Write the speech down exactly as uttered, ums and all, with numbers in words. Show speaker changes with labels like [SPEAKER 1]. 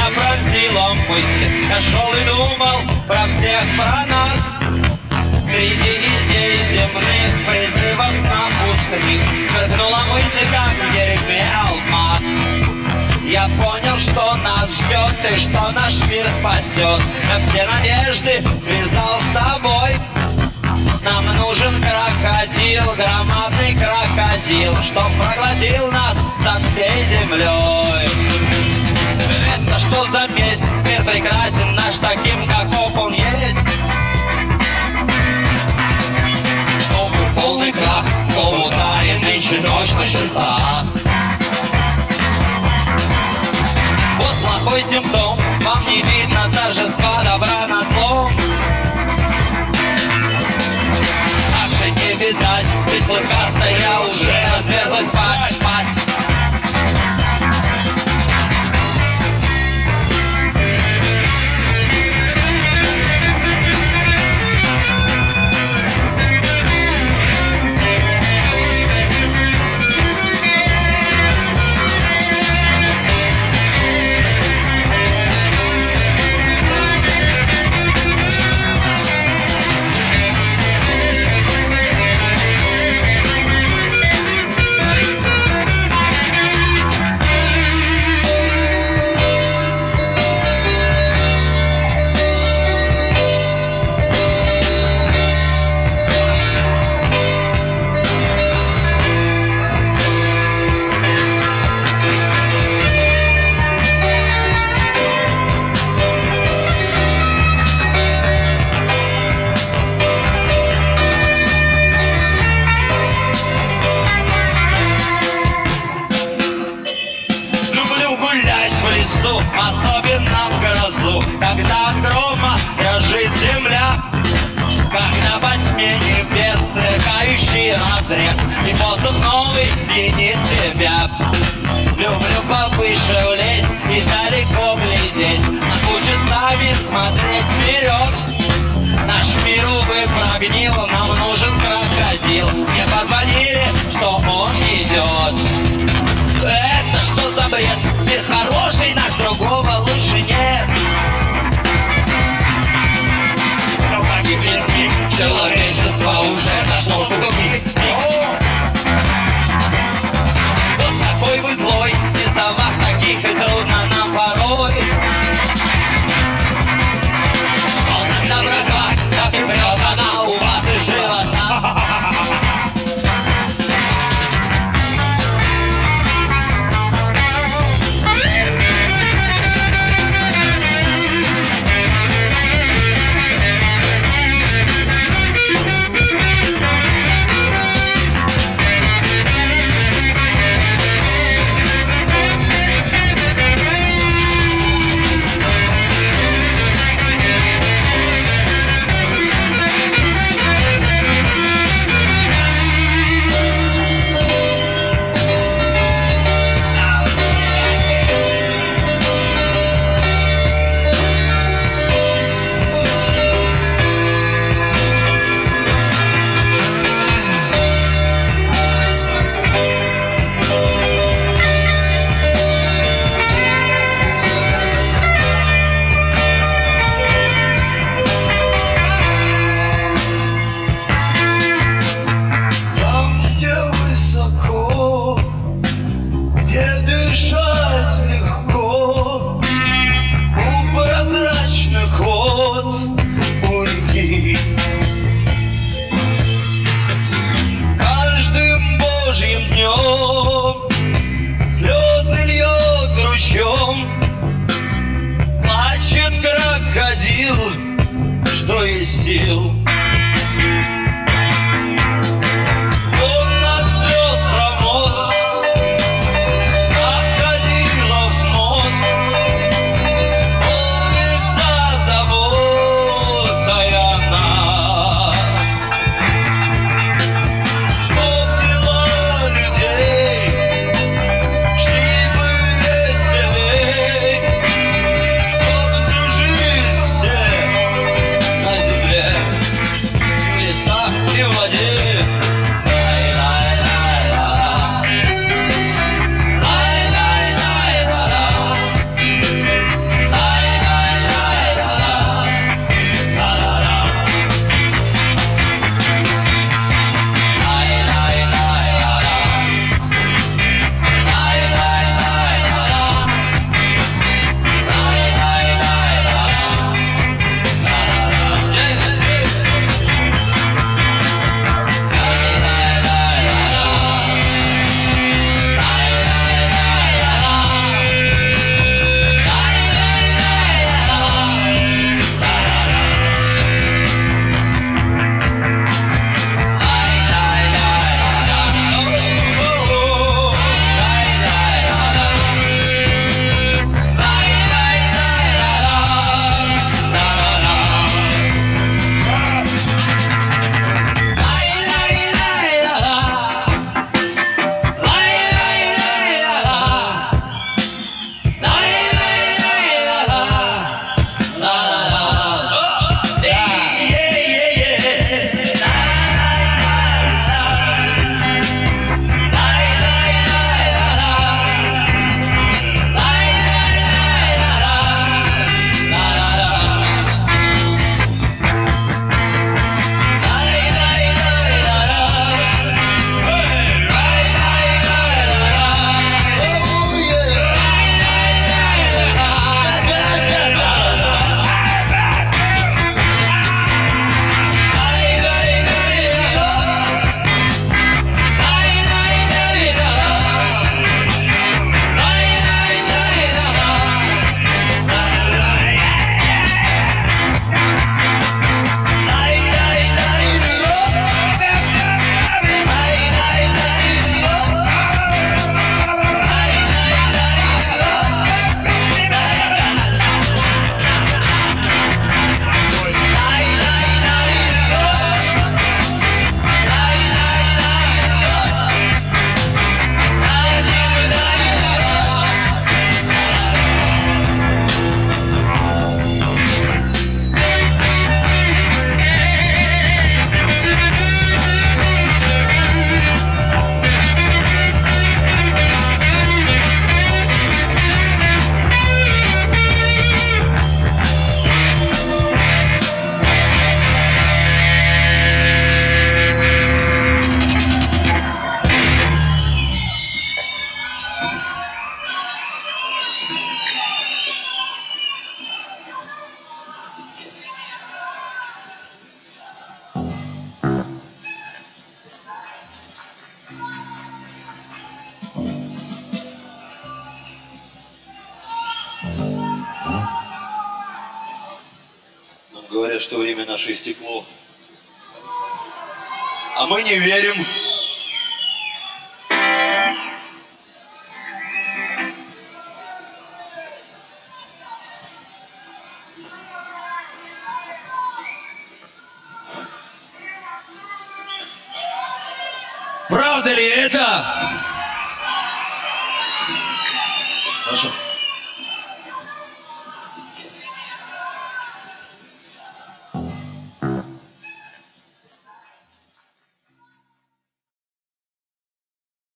[SPEAKER 1] меня просила мысли. Я шел и думал про всех, про нас. Среди идей земных призывов на пустыми сверкнула мысль, как в деревне алмаз. Я понял, что нас ждет и что наш мир спасет. Я все надежды связал с тобой. Нам нужен крокодил, громадный крокодил, чтоб проглотил нас за всей землей. Это что за месть? Мир прекрасен наш таким, каков он есть. Чтобы полный крах, слово ударен нынче ночь на часах. Вот плохой симптом, вам не видно торжества добра над злом. Как же не видать, ведь клыкастая уже разверзлась спать, спать. Особенно в грозу, когда от грома дрожит земля, когда во тьме небес сверкающий разрез, и воздух новый пьянит тебя. Люблю повыше влезть и далеко глядеть, на тучи сами смотреть вперед. Наш мир, увы, прогнил, нам нужен крокодил. Мне позвонили, что он идет. Это что за бред? Мир хороший, наш, другого лучше нет. Снова погибнет мир, человечество уже зашло в тупик. Вот такой вы злой, из-за вас таких и трудно нам порой. Он на врага, так и прет она у вас из живота. Слезы льет ручьем, плачет крокодил, что есть сил. Он от слез промоз, крокодилов мозг, помнится заботой о нас. Вспомнила людей, шли бы веселей, чтобы дружить все на земле. Нам говорят, что время наше истекло. А мы не верим. Правда ли это? Хорошо.